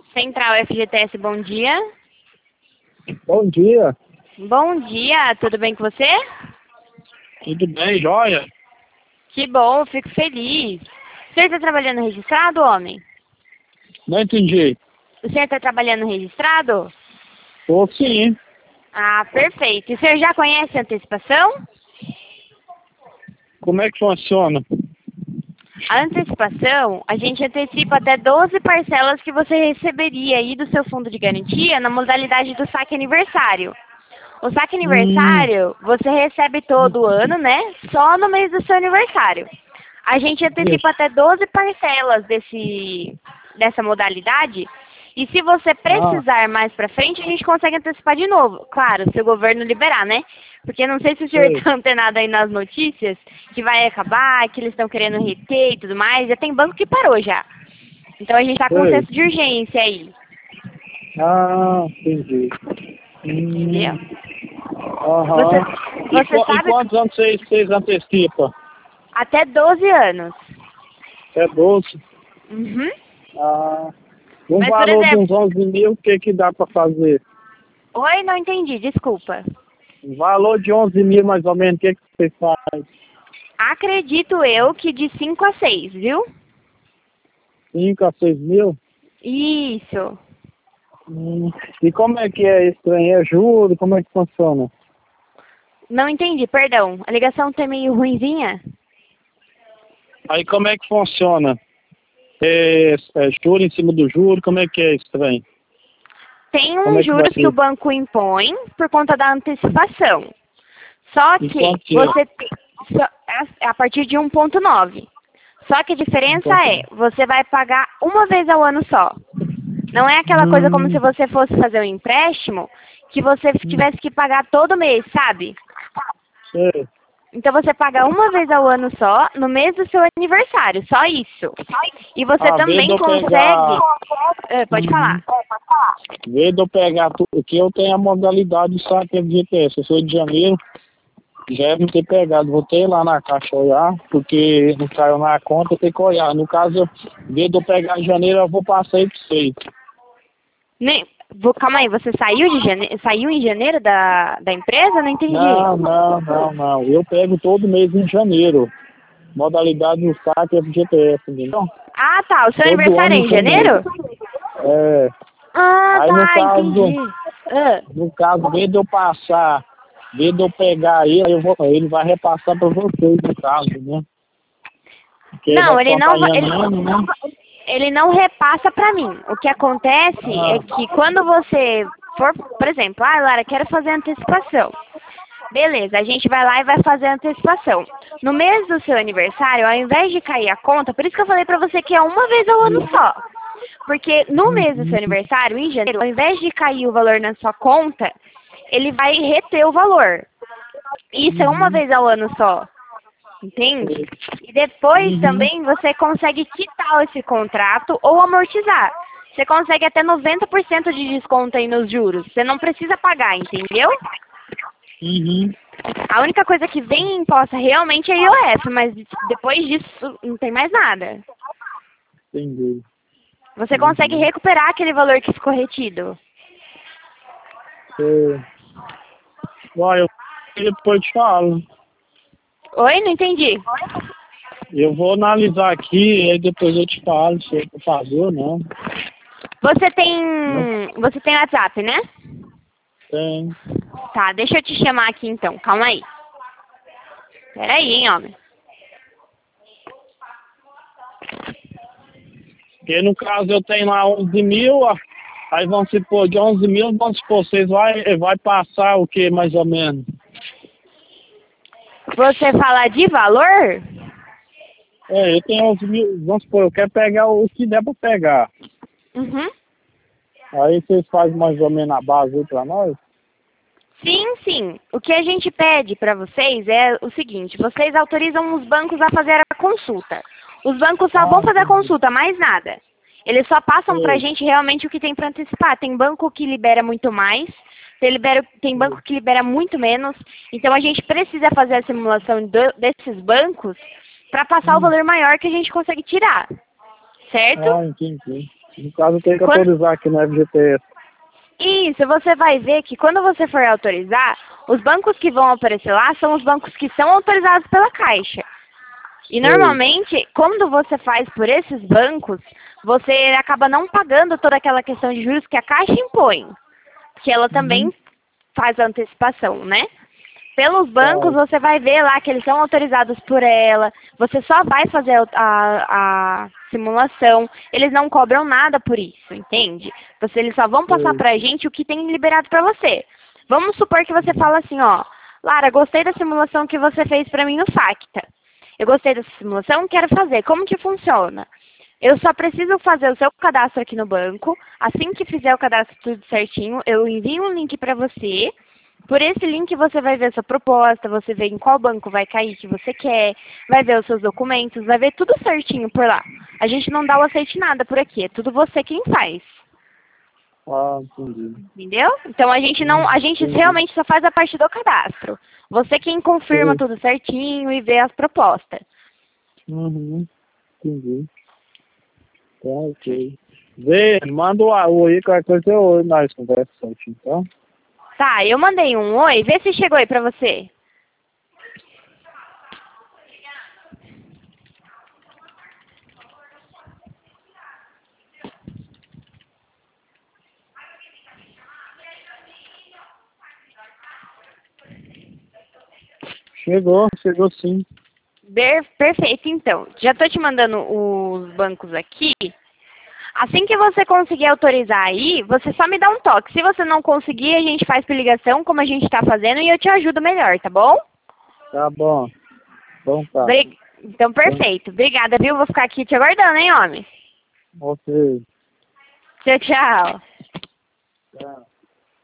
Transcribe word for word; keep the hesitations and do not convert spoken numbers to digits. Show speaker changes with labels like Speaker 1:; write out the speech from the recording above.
Speaker 1: Central F G T S, bom dia.
Speaker 2: Bom dia.
Speaker 1: Bom dia, tudo bem com você?
Speaker 2: Tudo bem, joia?
Speaker 1: Que bom, fico feliz. O senhor está trabalhando registrado, homem?
Speaker 2: Não entendi.
Speaker 1: O senhor está trabalhando registrado?
Speaker 2: Tô sim.
Speaker 1: Ah, perfeito. E o senhor já conhece a antecipação?
Speaker 2: Como é que funciona?
Speaker 1: A antecipação, a gente antecipa até doze parcelas que você receberia aí do seu fundo de garantia na modalidade do saque aniversário. O saque aniversário, você recebe todo ano, né? Só no mês do seu aniversário. A gente antecipa até doze parcelas desse, dessa modalidade. E se você precisar mais pra frente, a gente consegue antecipar de novo. Claro, se o governo liberar, né? Porque não sei se o senhor
Speaker 2: Sei.
Speaker 1: está antenado aí nas notícias, que vai acabar, que eles estão querendo reter e tudo mais. Já tem banco que parou já. Então a gente tá com um
Speaker 2: Sei.
Speaker 1: senso de urgência aí.
Speaker 2: Ah, entendi.
Speaker 1: Entendeu?
Speaker 2: Hum, Aham.
Speaker 1: Você,
Speaker 2: E,
Speaker 1: você
Speaker 2: qu- e
Speaker 1: sabe
Speaker 2: quantos anos vocês, vocês antecipam?
Speaker 1: até doze anos.
Speaker 2: É doze.
Speaker 1: Uhum.
Speaker 2: Ah, um
Speaker 1: Mas, por
Speaker 2: valor de
Speaker 1: exemplo...
Speaker 2: uns onze mil, o que que dá pra fazer?
Speaker 1: Oi, não entendi, desculpa.
Speaker 2: Um valor de onze mil, mais ou menos, o que que você faz?
Speaker 1: Acredito eu que de cinco a seis, viu?
Speaker 2: Cinco a seis mil?
Speaker 1: Isso.
Speaker 2: Hum, e como é que é isso aí? É juro? Como é que funciona?
Speaker 1: Não entendi, perdão. A ligação tá meio ruinzinha?
Speaker 2: Aí como é que funciona? É, é juro em cima do juro? Como é que é isso também?
Speaker 1: Tem
Speaker 2: Como
Speaker 1: uns
Speaker 2: é que vai
Speaker 1: juros que
Speaker 2: ser?
Speaker 1: o banco impõe por conta da antecipação. Só
Speaker 2: E
Speaker 1: que
Speaker 2: quanto que é?
Speaker 1: você tem... só- é a partir de um ponto nove. Só que a diferença
Speaker 2: Quanto
Speaker 1: é, você vai pagar uma vez ao ano só. Não é aquela coisa como se
Speaker 2: Hum,
Speaker 1: você fosse fazer um empréstimo que você tivesse que pagar todo mês, sabe?
Speaker 2: sei.
Speaker 1: Então você paga uma vez ao ano só, no mês do seu aniversário, só isso. E você
Speaker 2: Ah, vê de
Speaker 1: também
Speaker 2: eu
Speaker 1: consegue...
Speaker 2: pegar.
Speaker 1: Ah, pode
Speaker 2: Uhum.
Speaker 1: falar.
Speaker 2: Vê de eu pegar tudo, que eu tenho a modalidade de saque de G P S. Eu sou de janeiro, já não ter pegado. Vou ter lá na caixa olhar, porque não caiu na conta, eu tenho que olhar. No caso, vê de eu pegar em janeiro, eu vou passar aí pra vocês.
Speaker 1: Nem... vou- Calma aí, você saiu, de jane... saiu em janeiro da, da empresa? Não entendi.
Speaker 2: Não, não, não, não. Eu pego todo mês em janeiro. Modalidade do saque é G P S, entendeu?
Speaker 1: Ah, tá. O seu
Speaker 2: Todo
Speaker 1: aniversário
Speaker 2: ano
Speaker 1: é
Speaker 2: em
Speaker 1: em
Speaker 2: janeiro.
Speaker 1: janeiro?
Speaker 2: É.
Speaker 1: Ah,
Speaker 2: Aí no
Speaker 1: tá,
Speaker 2: caso,
Speaker 1: entendi. Ah.
Speaker 2: no caso, em vez de eu passar, em vez de eu pegar ele, aí eu vou, ele vai repassar para vocês, no caso, né? Porque ele vai
Speaker 1: Não, ele não vai... ele...
Speaker 2: acompanhando, né?
Speaker 1: ele não repassa pra mim. O que acontece é
Speaker 2: Ah,
Speaker 1: que quando você for, por exemplo, ah, Lara, quero fazer antecipação. Beleza, a gente vai lá e vai fazer a antecipação. No mês do seu aniversário, ao invés de cair a conta, por isso que eu falei pra você que é uma vez ao ano só. Porque no mês do seu aniversário, em janeiro, ao invés de cair o valor na sua conta, ele vai reter o valor. Isso é uma vez ao ano só. Entende? E depois
Speaker 2: uhum,
Speaker 1: também você consegue quitar esse contrato ou amortizar. Você consegue até noventa por cento de desconto aí nos juros. Você não precisa pagar, entendeu?
Speaker 2: uhum,
Speaker 1: A única coisa que vem imposta realmente é I O F, mas depois disso não tem mais nada.
Speaker 2: entendi.
Speaker 1: Você consegue
Speaker 2: Uhum.
Speaker 1: recuperar aquele valor que ficou retido.
Speaker 2: É. Vai, eu depois te falo.
Speaker 1: Oi? Não entendi.
Speaker 2: Eu vou analisar aqui, aí depois eu te falo se eu vou fazer ou não.
Speaker 1: Você tem...
Speaker 2: Não
Speaker 1: Você tem WhatsApp, né?
Speaker 2: tem.
Speaker 1: Tá, deixa eu te chamar aqui então. Calma aí. Pera aí, hein, homem.
Speaker 2: Porque no caso eu tenho lá onze mil, ó, aí vamos supor, de onze mil, vamos supor, vocês vai, vai passar o que mais ou menos?
Speaker 1: Você fala de valor?
Speaker 2: É, eu tenho onze mil, vamos supor, eu quero pegar o que der pra pegar.
Speaker 1: Uhum.
Speaker 2: Aí vocês fazem mais ou menos a base aí pra nós?
Speaker 1: Sim, sim. O que a gente pede para vocês é o seguinte, vocês autorizam os bancos a fazer a consulta. Os bancos só
Speaker 2: Ah,
Speaker 1: vão fazer a
Speaker 2: entendi.
Speaker 1: consulta, mais nada. Eles só passam pra
Speaker 2: Sei,
Speaker 1: gente realmente o que tem para antecipar. Tem banco que libera muito mais, tem, libera, tem
Speaker 2: sei.
Speaker 1: banco que libera muito menos. Então a gente precisa fazer a simulação do, desses bancos para passar o
Speaker 2: Hum,
Speaker 1: valor maior que a gente consegue tirar. Certo?
Speaker 2: ah, entendi. No caso, tem que
Speaker 1: Quando...
Speaker 2: autorizar aqui no F G T S.
Speaker 1: Isso, você vai ver que quando você for autorizar, os bancos que vão aparecer lá são os bancos que são autorizados pela Caixa. E normalmente, quando você faz por esses bancos, você acaba não pagando toda aquela questão de juros que a Caixa impõe. Que ela também
Speaker 2: Uhum.
Speaker 1: faz a antecipação, né? Pelos bancos, você vai ver lá que eles são autorizados por ela. Você só vai fazer a, a, a simulação. Eles não cobram nada por isso, entende? Você, eles só vão passar
Speaker 2: Sei.
Speaker 1: pra gente o que tem liberado pra você. Vamos supor que você fala assim, ó. Lara, gostei da simulação que você fez pra mim no Facta. Eu gostei dessa simulação, quero fazer. Como que funciona? Eu só preciso fazer o seu cadastro aqui no banco. Assim que fizer o cadastro tudo certinho, eu envio um link para você. Por esse link você vai ver sua proposta, você vê em qual banco vai cair que você quer, vai ver os seus documentos, vai ver tudo certinho por lá. A gente não dá o aceite nada por aqui, é tudo você quem faz.
Speaker 2: Ah, entendi.
Speaker 1: Entendeu? Então a gente não, a gente
Speaker 2: Entendi.
Speaker 1: realmente só faz a parte do cadastro. Você quem confirma
Speaker 2: Sei.
Speaker 1: tudo certinho e vê as propostas.
Speaker 2: Uhum. Entendi. Tá, ok. Vê, manda o A U aí, qualquer coisa eu nós conversa certinho, tá?
Speaker 1: Tá, eu mandei um oi, vê se chegou aí pra você.
Speaker 2: Chegou, chegou sim.
Speaker 1: Per- Perfeito, então. Já tô te mandando os bancos aqui. Assim que você conseguir autorizar aí, você só me dá um toque. Se você não conseguir, a gente faz por ligação, como a gente tá fazendo, e eu te ajudo melhor, tá bom?
Speaker 2: Tá bom. Então tá.
Speaker 1: Bri- Então, perfeito. Obrigada, viu? Vou ficar aqui te aguardando, hein, homem?
Speaker 2: Ok.
Speaker 1: Tchau, tchau.
Speaker 2: Tchau.